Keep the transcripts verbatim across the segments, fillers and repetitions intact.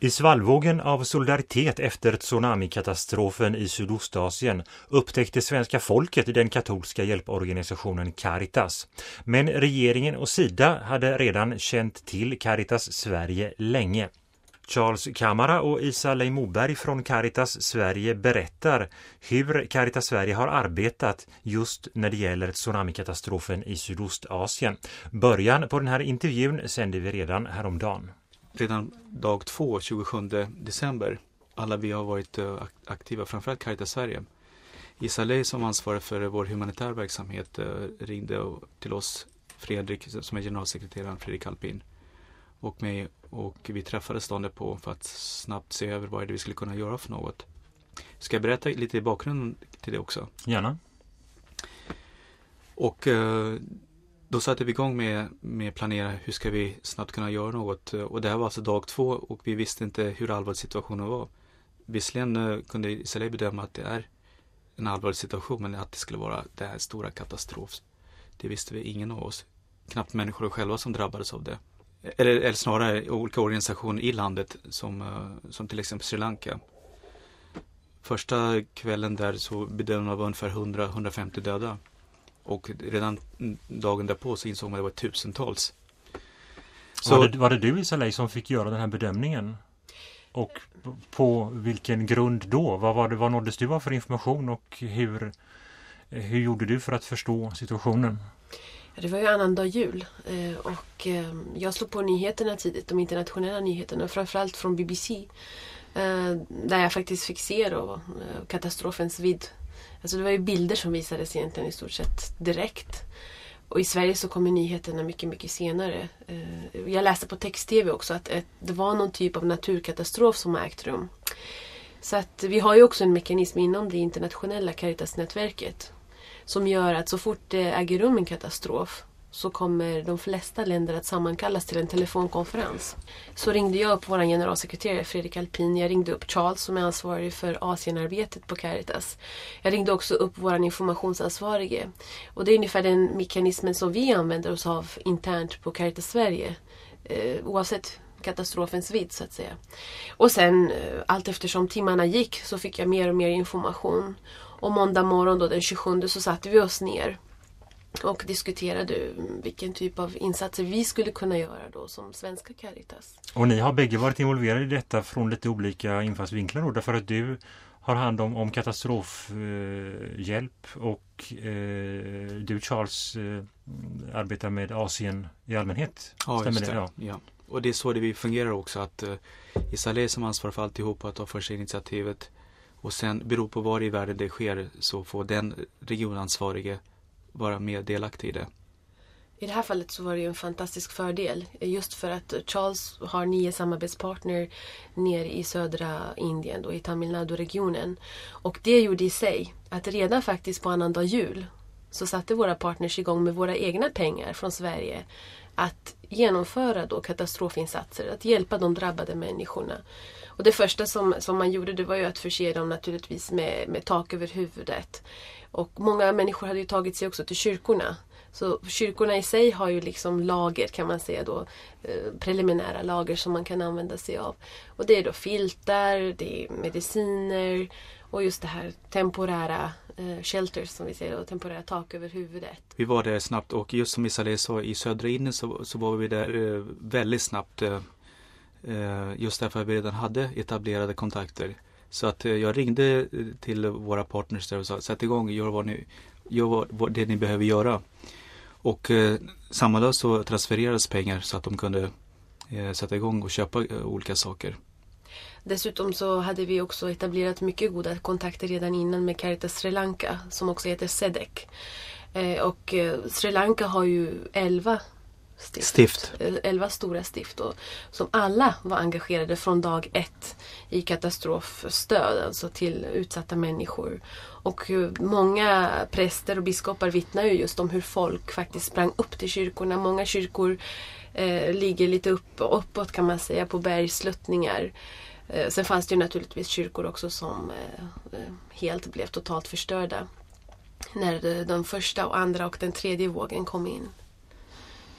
I svallvågen av solidaritet efter tsunamikatastrofen i Sydostasien upptäckte svenska folket den katolska hjälporganisationen Caritas. Men regeringen och Sida hade redan känt till Caritas Sverige länge. Charles Kamara och Isa-Lej Moberg från Caritas Sverige berättar hur Caritas Sverige har arbetat just när det gäller tsunamikatastrofen i Sydostasien. Början på den här intervjun sände vi redan häromdagen. Redan dag två, tjugosjunde december, alla vi har varit aktiva, framförallt Caritas Sverige. Isa-Lej som ansvarar för vår humanitär verksamhet ringde till oss, Fredrik som är generalsekreteraren, Fredrik Alpin och mig, och vi träffades dagen på för att snabbt se över vad det vi skulle kunna göra för något. Ska jag berätta lite i bakgrunden till det också? Gärna. Och eh, då satte vi igång med, med planera hur ska vi snabbt kunna göra något. Och det här var alltså dag två och vi visste inte hur allvarlig situationen var. Visserligen eh, kunde Isa-Lej bedöma att det är en allvarlig situation, men att det skulle vara det här stora katastrof, det visste vi ingen av oss. Knappt människor själva som drabbades av det. Eller, eller snarare olika organisationer i landet som, som till exempel Sri Lanka. Första kvällen där så bedömde man ungefär hundra till hundrafemtio döda. Och redan dagen därpå så insåg man att det var tusentals. Så, var, det, var det du, Isa-Lej, som fick göra den här bedömningen? Och på vilken grund då? Vad, var det, vad nåddes du av för information och hur, hur gjorde du för att förstå situationen? Det var ju annandag jul och jag slog på nyheterna tidigt, de internationella nyheterna, framförallt från B B C, där jag faktiskt fick se då katastrofens vidd. Alltså det var ju bilder som visades egentligen i stort sett direkt. Och i Sverige så kommer nyheterna mycket, mycket senare. Jag läste på text-tv också att det var någon typ av naturkatastrof som har ägt rum. Så att vi har ju också en mekanism inom det internationella Caritas-nätverket som gör att så fort det äger rum en katastrof så kommer de flesta länder att sammankallas till en telefonkonferens. Så ringde jag upp vår generalsekreterare Fredrik Alpin. Jag ringde upp Charles som är ansvarig för Asienarbetet på Caritas. Jag ringde också upp vår informationsansvarige. Och det är ungefär den mekanismen som vi använder oss av internt på Caritas Sverige. Eh, oavsett katastrofens vidd så att säga. Och sen allt eftersom timmarna gick så fick jag mer och mer information. Och måndag morgon då den tjugosjunde så satte vi oss ner och diskuterade vilken typ av insatser vi skulle kunna göra då som svenska Caritas. Och ni har bägge varit involverade i detta från lite olika infallsvinklar då, därför att du har hand om, om katastrofhjälp eh, och eh, du, Charles, eh, arbetar med Asien i allmänhet. Ja, stämmer just det. det? Ja. Ja. Och det är så det vi fungerar också, att eh, Isa-Lej som ansvarar för alltihop att ta för sig initiativet. Och sen beror på var i världen det sker så får den regionansvarige vara mer delaktig i det. I det här fallet så var det ju en fantastisk fördel. Just för att Charles har nio samarbetspartner nere i södra Indien då, i Tamil Nadu-regionen. Och det gjorde i sig att redan faktiskt på annandag jul så satte våra partners igång med våra egna pengar från Sverige att genomföra då katastrofinsatser, att hjälpa de drabbade människorna. Och det första som, som man gjorde det var ju att förse dem naturligtvis med, med tak över huvudet. Och många människor hade ju tagit sig också till kyrkorna. Så kyrkorna i sig har ju liksom lager kan man säga då, preliminära lager som man kan använda sig av. Och det är då filtar, det är mediciner och just det här temporära eh, shelters som vi säger då, temporära tak över huvudet. Vi var där snabbt och just som Isa-Lej sa i södra Indien så, så var vi där eh, väldigt snabbt eh, just därför att vi redan hade etablerade kontakter. Så att eh, jag ringde till våra partners där och sa sätt igång, gör, vad ni, gör vad, vad det ni behöver göra. Och eh, samma dag så transfererades pengar så att de kunde eh, sätta igång och köpa eh, olika saker. Dessutom så hade vi också etablerat mycket goda kontakter redan innan med Caritas Sri Lanka som också heter S E D E C. Eh, och eh, Sri Lanka har ju elva stift. stift. elva stora stift och, som alla var engagerade från dag ett i katastrofstöd, alltså till utsatta människor. Och många präster och biskopar vittnar ju just om hur folk faktiskt sprang upp till kyrkorna. Många kyrkor eh, ligger lite upp, uppåt kan man säga på bergsluttningar. Eh, sen fanns det ju naturligtvis kyrkor också som eh, helt blev totalt förstörda när den första och andra och den tredje vågen kom in.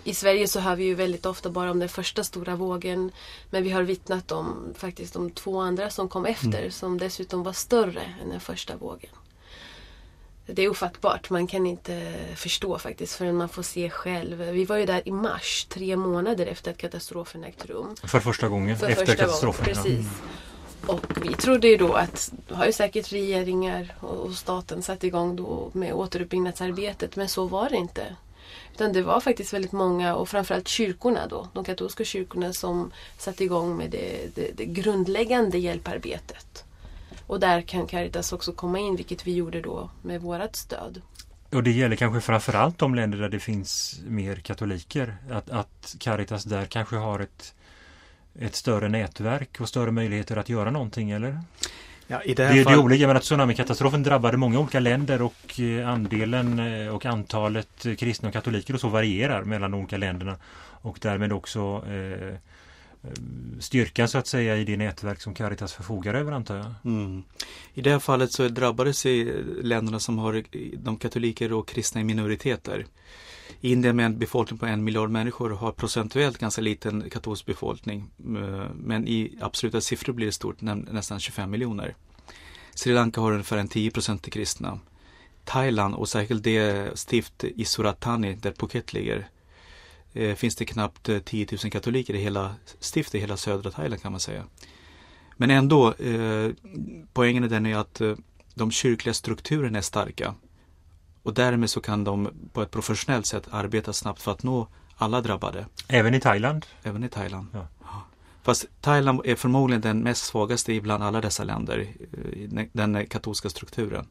I Sverige så hör vi ju väldigt ofta bara om den första stora vågen. Men vi har vittnat om faktiskt de två andra som kom efter. Mm. Som dessutom var större än den första vågen. Det är ofattbart. Man kan inte förstå faktiskt förrän man får se själv. Vi var ju där i mars, tre månader efter att katastrofen ägt rum. För första gången För efter första katastrofen. Gången, precis. Ja. Och vi trodde ju då att, har ju säkert regeringar och staten satt igång då med återuppbyggnadsarbetet. Men så var det inte. Utan det var faktiskt väldigt många, och framförallt kyrkorna då, de katolska kyrkorna som satte igång med det, det, det grundläggande hjälparbetet. Och där kan Caritas också komma in, vilket vi gjorde då med vårat stöd. Och det gäller kanske framförallt de länder där det finns mer katoliker. Att, att Caritas där kanske har ett, ett större nätverk och större möjligheter att göra någonting, eller? Ja, i det här det, fall... det är olika, men att tsunamikatastrofen drabbade många olika länder och andelen och antalet kristna och katoliker och så varierar mellan de olika länderna. Och därmed också eh, styrkan så att säga i det nätverk som Caritas förfogar över, antar jag. Mm. I det här fallet så drabbades sig länderna som har de katoliker och kristna i minoriteter. Indien med en befolkning på en miljard människor har procentuellt ganska liten katolsk befolkning. Men i absoluta siffror blir det stort, nästan tjugofem miljoner. Sri Lanka har ungefär en tio procent kristna. Thailand och särskilt det stift i Surat Thani där Phuket ligger finns det knappt tio tusen katoliker i hela stiftet i hela södra Thailand kan man säga. Men ändå, eh, poängen är den är att eh, de kyrkliga strukturerna är starka. Och därmed så kan de på ett professionellt sätt arbeta snabbt för att nå alla drabbade. Även i Thailand? Även i Thailand. Ja. Fast Thailand är förmodligen den mest svagaste bland alla dessa länder, den katolska strukturen.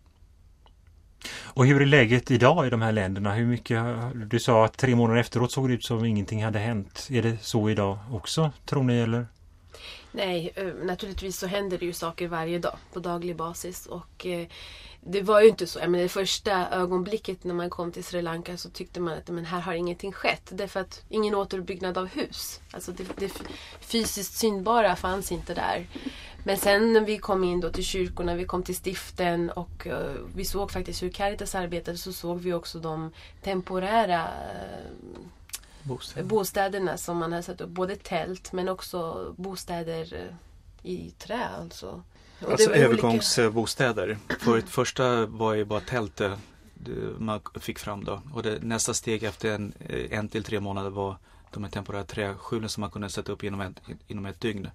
Och hur är läget idag i de här länderna? Hur mycket, du sa att tre månader efteråt såg det ut som ingenting hade hänt. Är det så idag också, tror ni, eller? Nej, naturligtvis så händer det ju saker varje dag på daglig basis. Och eh, det var ju inte så. Jag menar, det första ögonblicket när man kom till Sri Lanka så tyckte man att men här har ingenting skett. Därför att ingen återuppbyggnad av hus. Alltså det, det fysiskt synbara fanns inte där. Men sen när vi kom in då till kyrkorna, vi kom till stiften och uh, vi såg faktiskt hur Caritas arbetade, så såg vi också de temporära uh, bostäder. bostäderna som man hade satt upp. Både tält men också bostäder uh, i trä alltså. Och alltså det var övergångsbostäder. Olika... För det första var ju bara tältet man fick fram då. Och det, nästa steg efter en, en till tre månader var de här temporära träskjulen som man kunde sätta upp inom ett, inom ett dygn.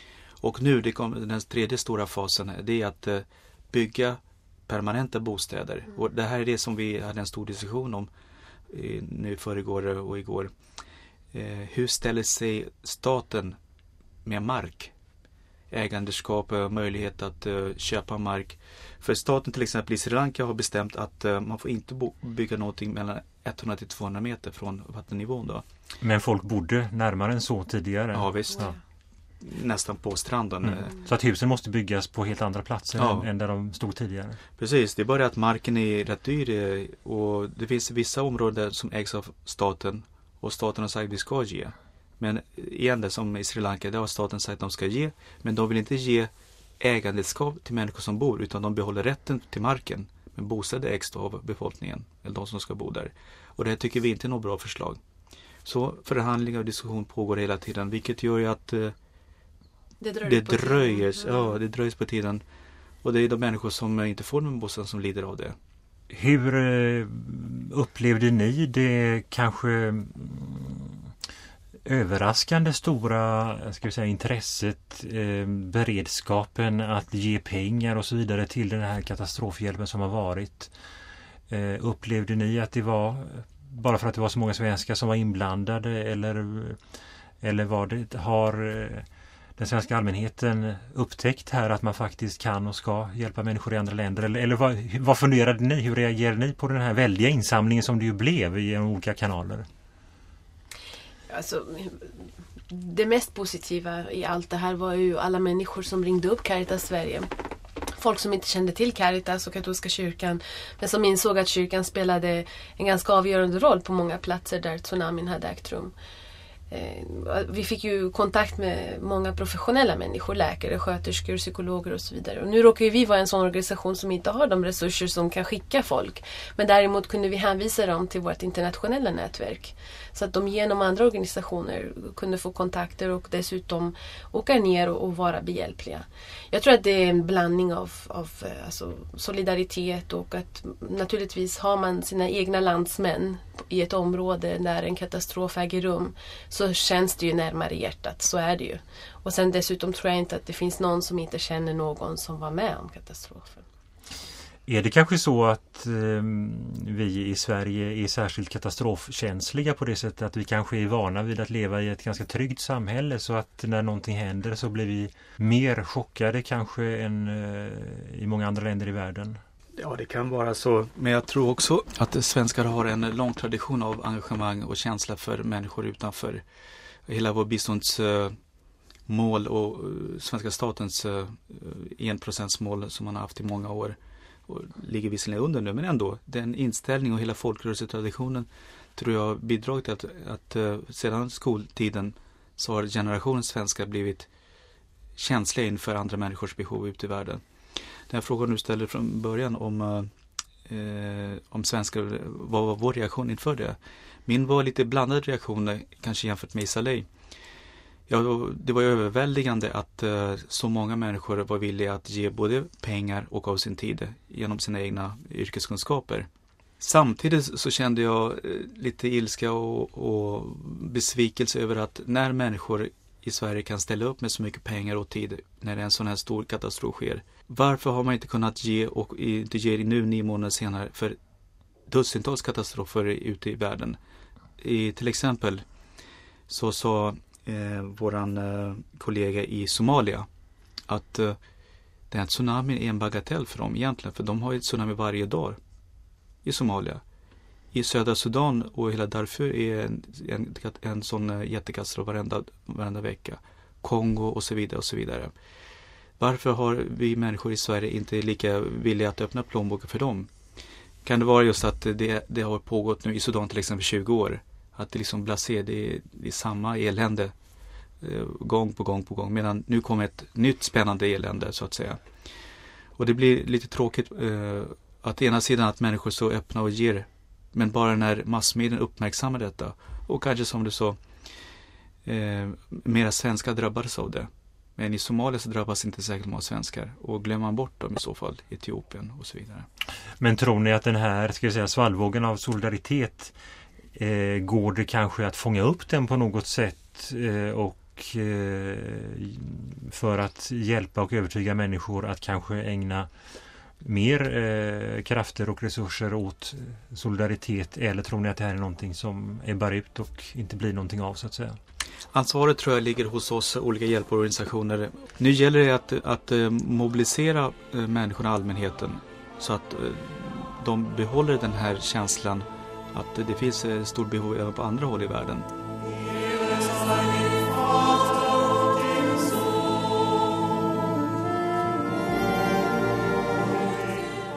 Och nu, det kom, den tredje stora fasen, det är att eh, bygga permanenta bostäder. Mm. Och det här är det som vi hade en stor diskussion om eh, nu föregår och igår. Eh, hur ställer sig staten med mark? Ägandeskap, möjlighet att uh, köpa mark. För staten till exempel i Sri Lanka har bestämt att uh, man får inte bo- bygga någonting mellan hundra till tvåhundra meter från vattennivån då. Men folk bodde närmare än så tidigare? Ja visst. Ja. Nästan på stranden. Mm. Så att husen måste byggas på helt andra platser ja. än, än där de stod tidigare? Precis, det är bara att marken är rätt dyr och det finns vissa områden som ägs av staten och staten har sagt att vi ska ge. Men igen det som i Sri Lanka, det har staten sagt att de ska ge, men de vill inte ge ägandeskap till människor som bor, utan de behåller rätten till marken. Men bostäder ägs av befolkningen, eller de som ska bo där. Och det här tycker vi inte är något bra förslag. Så förhandlingar och diskussion pågår hela tiden, vilket gör ju att eh, det, dröjer det dröjs, ja, det dröjs på tiden. Och det är de människor som inte får någon bostad som lider av det. Hur eh, upplevde ni det kanske överraskande stora ska vi säga, intresset, eh, beredskapen att ge pengar och så vidare till den här katastrofhjälpen som har varit? Eh, upplevde ni att det var bara för att det var så många svenskar som var inblandade eller, eller var det, har eh, den svenska allmänheten upptäckt här att man faktiskt kan och ska hjälpa människor i andra länder? Eller, eller vad, vad funderade ni? Hur reagerade ni på den här väldiga insamlingen som det ju blev i olika kanaler? Alltså, det mest positiva i allt det här var ju alla människor som ringde upp Caritas Sverige. Folk som inte kände till Caritas och katolska kyrkan, men som insåg att kyrkan spelade en ganska avgörande roll på många platser där tsunamin hade ägt rum. Vi fick ju kontakt med många professionella människor, läkare, sköterskor, psykologer och så vidare. Och nu råkar ju vi vara en sån organisation som inte har de resurser som kan skicka folk. Men däremot kunde vi hänvisa dem till vårt internationella nätverk. Så att de genom andra organisationer kunde få kontakter och dessutom åka ner och, och vara behjälpliga. Jag tror att det är en blandning av, av alltså, solidaritet och att naturligtvis har man sina egna landsmän i ett område där en katastrof äger rum, så känns det ju närmare hjärtat, så är det ju. Och sen dessutom tror jag inte att det finns någon som inte känner någon som var med om katastrofen. Är det kanske så att eh, vi i Sverige är särskilt katastrofkänsliga på det sättet att vi kanske är vana vid att leva i ett ganska tryggt samhälle, så att när någonting händer så blir vi mer chockade kanske än eh, i många andra länder i världen? Ja, det kan vara så. Men jag tror också att svenskar har en lång tradition av engagemang och känsla för människor utanför. Hela vår biståndsmål och svenska statens enprocentsmål som man har haft i många år och ligger visserligen under nu, men ändå den inställning och hela folkrörelsetraditionen tror jag bidragit till att, att sedan skoltiden så har generationen svenskar blivit känsliga inför andra människors behov ute i världen. Den här frågan du ställer från början om, eh, om svenskar, vad var vår reaktion inför det? Min var lite blandad reaktioner kanske jämfört med Saleh. Ja, det var överväldigande att eh, så många människor var villiga att ge både pengar och av sin tid genom sina egna yrkeskunskaper. Samtidigt så kände jag eh, lite ilska och, och besvikelse över att när människor i Sverige kan ställa upp med så mycket pengar och tid när en sån här stor katastrof sker. Varför har man inte kunnat ge och inte ge nu nio månader senare för dussintals katastrofer ute i världen? I, till exempel så sa eh, våran eh, kollega i Somalia att eh, den här tsunamin är en bagatell för dem egentligen, för de har ju tsunami varje dag i Somalia. I södra Sudan och hela Darfur är en, en, en sån jättekatastrof varenda, varenda vecka. Kongo och så vidare och så vidare. Varför har vi människor i Sverige inte lika villiga att öppna plånboken för dem? Kan det vara just att det, det har pågått nu i Sudan till exempel tjugo år? Att det liksom blasé, det är, det är samma elände eh, gång på gång på gång. Medan nu kommer ett nytt spännande elände så att säga. Och det blir lite tråkigt eh, att ena sidan att människor är så öppna och ger, men bara när massmedien uppmärksammar detta och kanske som du sa eh, mera svenskar drabbades av det. Men i Somalia så drabbas inte särskilt många svenskar, och glömmer man bort dem i så fall, Etiopien och så vidare. Men tror ni att den här, ska jag säga, svallvågen av solidaritet eh, går det kanske att fånga upp den på något sätt eh, och eh, för att hjälpa och övertyga människor att kanske ägna mer eh, krafter och resurser åt solidaritet, eller tror ni att det här är någonting som är bara ut och inte blir någonting av så att säga? Ansvaret tror jag ligger hos oss olika hjälporganisationer. Nu gäller det att, att mobilisera människorna, allmänheten, så att de behåller den här känslan att det finns stor behov även på andra håll i världen.